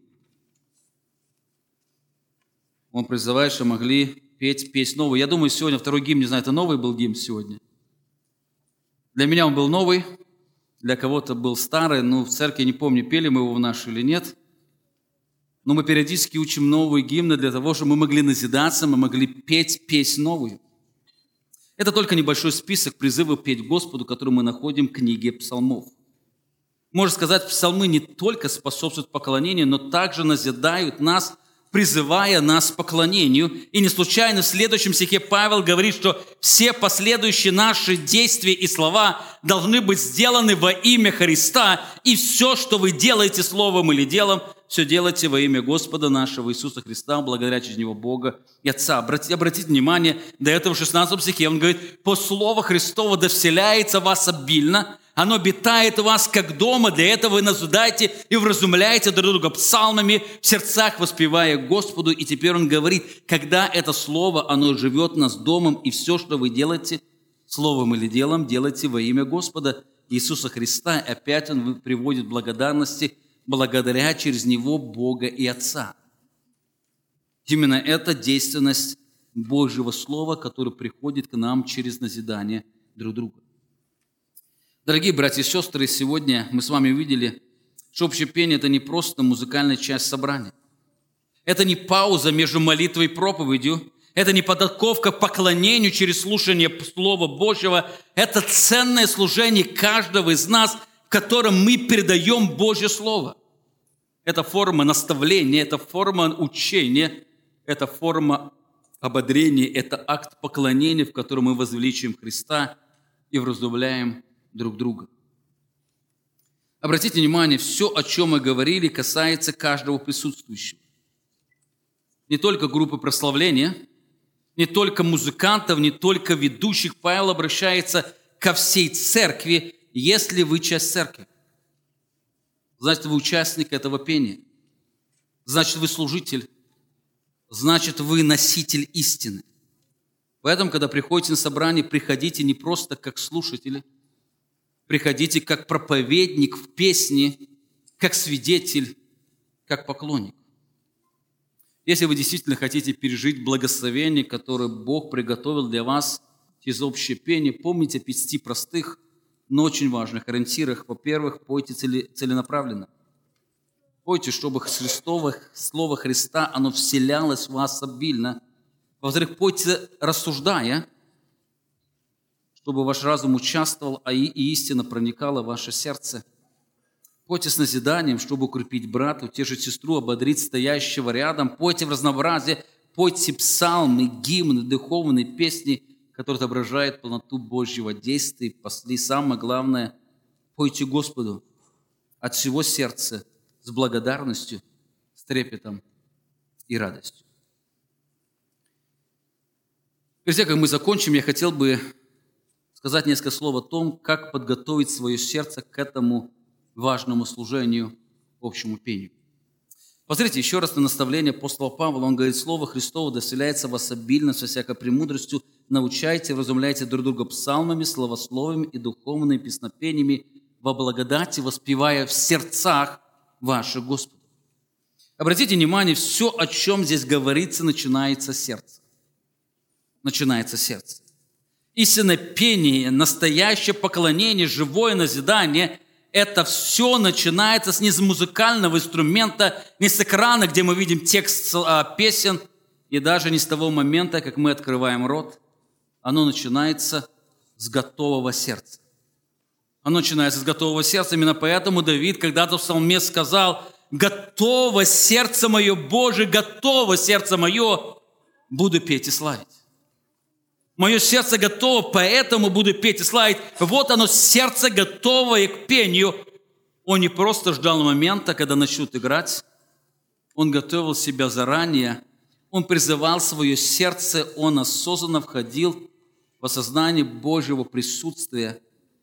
Он призывает, что могли петь песнь новую. Я думаю, сегодня второй гимн, не знаю, это новый был гимн сегодня. Для меня он был новый, для кого-то был старый, но в церкви, не помню, пели мы его в нашей или нет. Но мы периодически учим новые гимны для того, чтобы мы могли назидаться, мы могли петь песнь новую. Это только небольшой список призывов петь Господу, который мы находим в книге Псалмов. Можно сказать, псалмы не только способствуют поклонению, но также назидают нас, призывая нас к поклонению. И не случайно в следующем стихе Павел говорит, что все последующие наши действия и слова должны быть сделаны во имя Христа, и все, что вы делаете словом или делом, все делайте во имя Господа нашего Иисуса Христа, благодаря через Него Бога и Отца. Обратите внимание, до этого в 16 стихе он говорит: «По слову Христова да вселяется в вас обильно, оно обитает в вас как дома, для этого вы назидаете и вразумляете друг друга псалмами, в сердцах воспевая Господу». И теперь он говорит, когда это слово, оно живет в нас домом, и все, что вы делаете, словом или делом, делайте во имя Господа Иисуса Христа. И опять он приводит благодарности, благодаря через Него Бога и Отца. Именно это действенность Божьего Слова, которое приходит к нам через назидание друг друга. Дорогие братья и сестры, сегодня мы с вами увидели, что общепение – это не просто музыкальная часть собрания. Это не пауза между молитвой и проповедью. Это не подготовка к поклонению через слушание Слова Божьего. Это ценное служение каждого из нас, в котором мы передаем Божье Слово. Это форма наставления, это форма учения, это форма ободрения, это акт поклонения, в котором мы возвеличиваем Христа и вразумляем друг друга. Обратите внимание, все, о чем мы говорили, касается каждого присутствующего. Не только группы прославления, не только музыкантов, не только ведущих. Павел обращается ко всей церкви, если вы часть церкви. Значит, вы участник этого пения. Значит, вы служитель. Значит, вы носитель истины. Поэтому, когда приходите на собрание, приходите не просто как слушатели, приходите как проповедник в песне, как свидетель, как поклонник. Если вы действительно хотите пережить благословение, которое Бог приготовил для вас через общее пение, помните о 5 простых, но очень важных ориентирах. Во-первых, пойте целенаправленно. Пойте, чтобы Слово Христа, оно вселялось в вас обильно. Во-вторых, пойте рассуждая, чтобы ваш разум участвовал, и истина проникала в ваше сердце. Пойте с назиданием, чтобы укрепить брата, утешить сестру, ободрить стоящего рядом. Пойте в разнообразие, пойте псалмы, гимны, духовные песни, которые отображают полноту Божьего действия. И самое главное, пойте Господу от всего сердца с благодарностью, с трепетом и радостью. Перед тем, как мы закончим, я хотел бы сказать несколько слов о том, как подготовить свое сердце к этому важному служению, общему пению. Посмотрите еще раз на наставление апостола Павла. Он говорит: «Слово Христово да вселяется в вас обильно, со всякой премудростью, научайте, вразумляйте друг друга псалмами, словословиями и духовными песнопениями во благодати, воспевая в сердцах ваших Господу». Обратите внимание, все, о чем здесь говорится, начинается с сердца. Начинается с сердца. Истинное пение, настоящее поклонение, живое назидание – это все начинается не с музыкального инструмента, не с экрана, где мы видим текст песен, и даже не с того момента, как мы открываем рот. Оно начинается с готового сердца. Оно начинается с готового сердца. Именно поэтому Давид когда-то в псалме сказал: «Готово сердце мое, Боже, готово сердце мое, буду петь и славить». Мое сердце готово, поэтому буду петь и славить. Вот оно, сердце готовое к пению. Он не просто ждал момента, когда начнут играть. Он готовил себя заранее. Он призывал свое сердце. Он осознанно входил в осознание Божьего присутствия.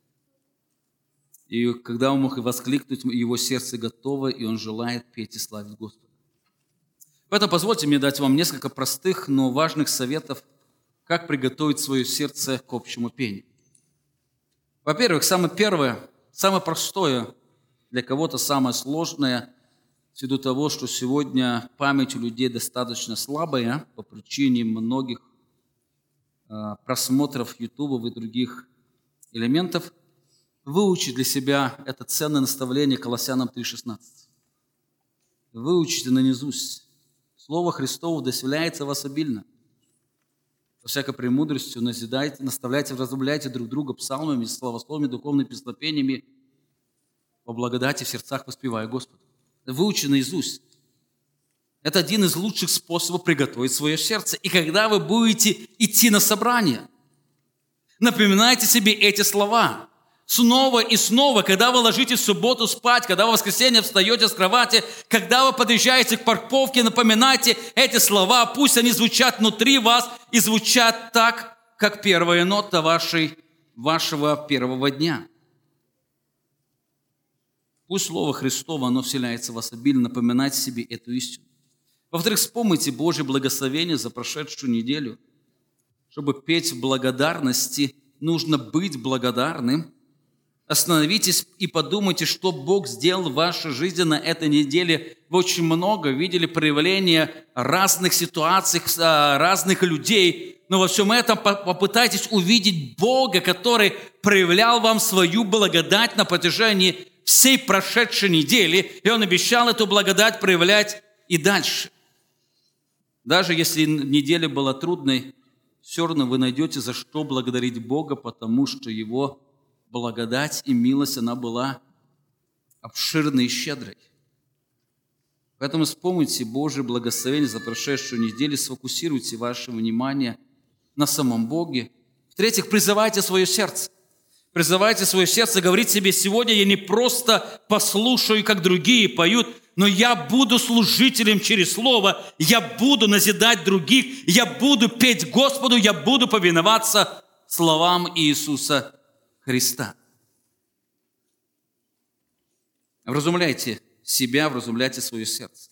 И когда он мог воскликнуть, его сердце готово, и он желает петь и славить Господа. Поэтому позвольте мне дать вам несколько простых, но важных советов, как приготовить свое сердце к общему пению. Во-первых, самое первое, самое простое, для кого-то самое сложное, ввиду того, что сегодня память у людей достаточно слабая по причине многих просмотров YouTube и других элементов, выучить для себя это ценное наставление Колоссянам 3:16. Выучите наизусть. Слово Христово да вселяется в вас обильно. со всякой премудростью назидайте, наставляйте, вразумляйте друг друга псалмами, славословиями, духовными песнопениями, по благодати в сердцах воспевая Господу. Выучи наизусть. Это один из лучших способов приготовить свое сердце. И когда вы будете идти на собрание, напоминайте себе эти слова. Снова и снова, когда вы ложитесь в субботу спать, когда вы в воскресенье встаете с кровати, когда вы подъезжаете к парковке, напоминайте эти слова, пусть они звучат внутри вас и звучат так, как первая нота вашего первого дня. Пусть Слово Христово, оно вселяется в вас обильно, напоминайте себе эту истину. Во-вторых, вспомните Божье благословение за прошедшую неделю. Чтобы петь в благодарности, нужно быть благодарным. Остановитесь и подумайте, что Бог сделал в вашей жизни на этой неделе. Вы очень много видели проявления разных ситуаций, разных людей. Но во всем этом попытайтесь увидеть Бога, который проявлял вам свою благодать на протяжении всей прошедшей недели. И Он обещал эту благодать проявлять и дальше. Даже если неделя была трудной, все равно вы найдете за что благодарить Бога, потому что Его благодать и милость, она была обширной и щедрой. Поэтому вспомните Божье благословение за прошедшую неделю, сфокусируйте ваше внимание на самом Боге. В-третьих, призывайте свое сердце. Призывайте свое сердце, говорите себе: сегодня я не просто послушаю, как другие поют, но я буду служителем через Слово, я буду назидать других, я буду петь Господу, я буду повиноваться словам Иисуса Христа. Вразумляйте себя, вразумляйте свое сердце.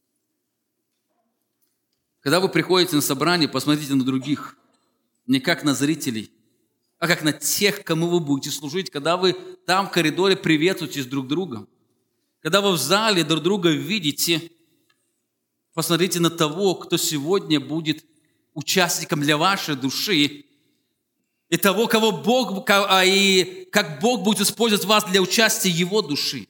Когда вы приходите на собрание, посмотрите на других, не как на зрителей, а как на тех, кому вы будете служить. Когда вы там в коридоре приветствуетесь друг другом, когда вы в зале друг друга видите, посмотрите на того, кто сегодня будет участником для вашей души, и того, кого Бог, и как Бог будет использовать вас для участия Его души.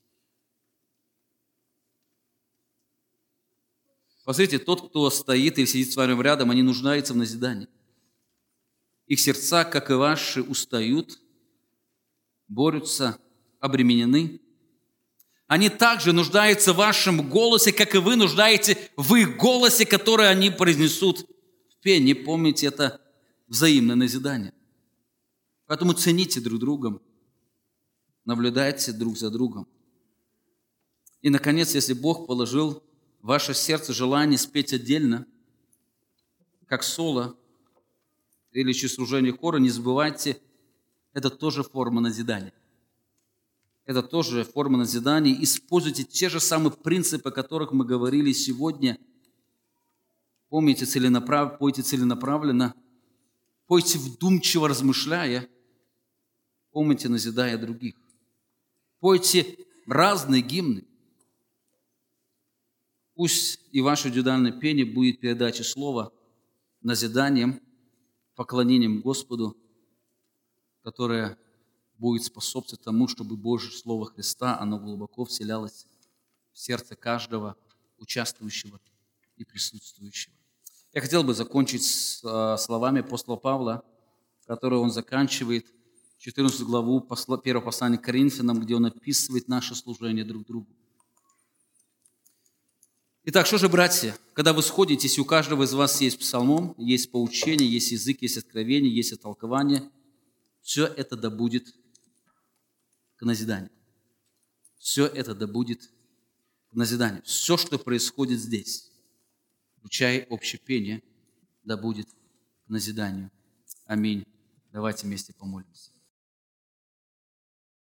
Посмотрите, тот, кто стоит или сидит с вами рядом, они нуждаются в назидании. Их сердца, как и ваши, устают, борются, обременены. Они также нуждаются в вашем голосе, как и вы нуждаетесь в их голосе, который они произнесут в пении. Помните, это взаимное назидание. Поэтому цените друг друга, наблюдайте друг за другом. И, наконец, если Бог положил в ваше сердце желание спеть отдельно, как соло или через служение хора, не забывайте, это тоже форма назидания. Это тоже форма назидания. Используйте те же самые принципы, о которых мы говорили сегодня. Помните, пойте целенаправленно, пойте вдумчиво размышляя, помните, назидая других. Пойте разные гимны. Пусть и ваше индивидуальное пение будет передачей слова, назиданием, поклонением Господу, которое будет способствовать тому, чтобы Божье Слово Христа, оно глубоко вселялось в сердце каждого участвующего и присутствующего. Я хотел бы закончить словами апостола Павла, которые он заканчивает 14 главу первого послания к Коринфянам, где он описывает наше служение друг другу. Итак, что же, братья, когда вы сходитесь, и у каждого из вас есть псалмом, есть поучение, есть язык, есть откровение, есть толкование, все это да будет к назиданию. Все это да будет к назиданию. Все, что происходит здесь, включая общее пение, да будет к назиданию. Аминь. Давайте вместе помолимся.